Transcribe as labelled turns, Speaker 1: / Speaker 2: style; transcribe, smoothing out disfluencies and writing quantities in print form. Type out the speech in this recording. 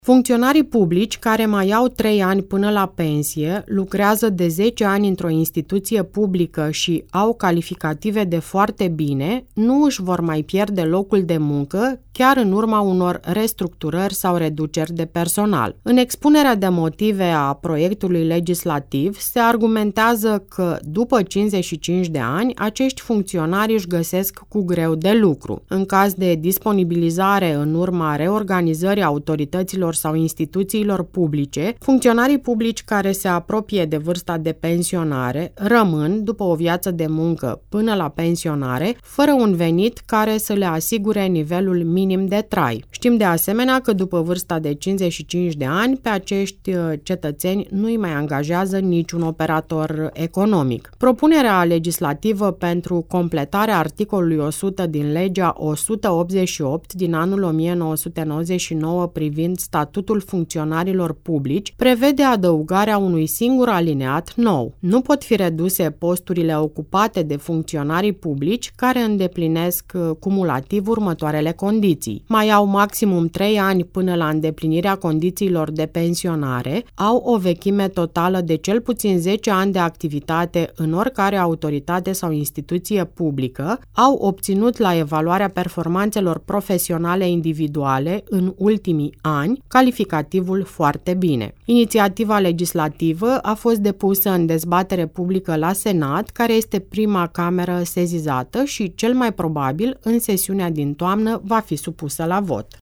Speaker 1: Funcționarii publici care mai au 3 ani până la pensie, lucrează de 10 ani într-o instituție publică și au calificative de foarte bine, nu își vor mai pierde locul de muncă chiar în urma unor restructurări sau reduceri de personal. În expunerea de motive a proiectului legislativ se argumentează că după 55 de ani, acești funcționari își găsesc cu greu de lucru. În caz de disponibilizare în urma reorganizării autorităților sau instituțiilor publice, funcționarii publici care se apropie de vârsta de pensionare rămân, după o viață de muncă până la pensionare, fără un venit care să le asigure nivelul minim de trai. Știm de asemenea că după vârsta de 55 de ani, pe acești cetățeni nu îi mai angajează niciun operator economic. Propunerea legislativă pentru completarea articolului 100 din legea 188 din anul 1999 privind statutul funcționarilor publici prevede adăugarea unui singur alineat nou. Nu pot fi reduse posturile ocupate de funcționarii publici care îndeplinesc cumulativ următoarele condiții. Mai au maximum 3 ani până la îndeplinirea condițiilor de pensionare, au o vechime totală de cel puțin 10 ani de activitate în oricare autoritate sau instituție publică, au obținut la evaluarea performanțelor profesionale individuale în ultimii ani calificativul foarte bine. Inițiativa legislativă a fost depusă în dezbatere publică la Senat, care este prima cameră sesizată și cel mai probabil în sesiunea din toamnă va fi supusă la vot.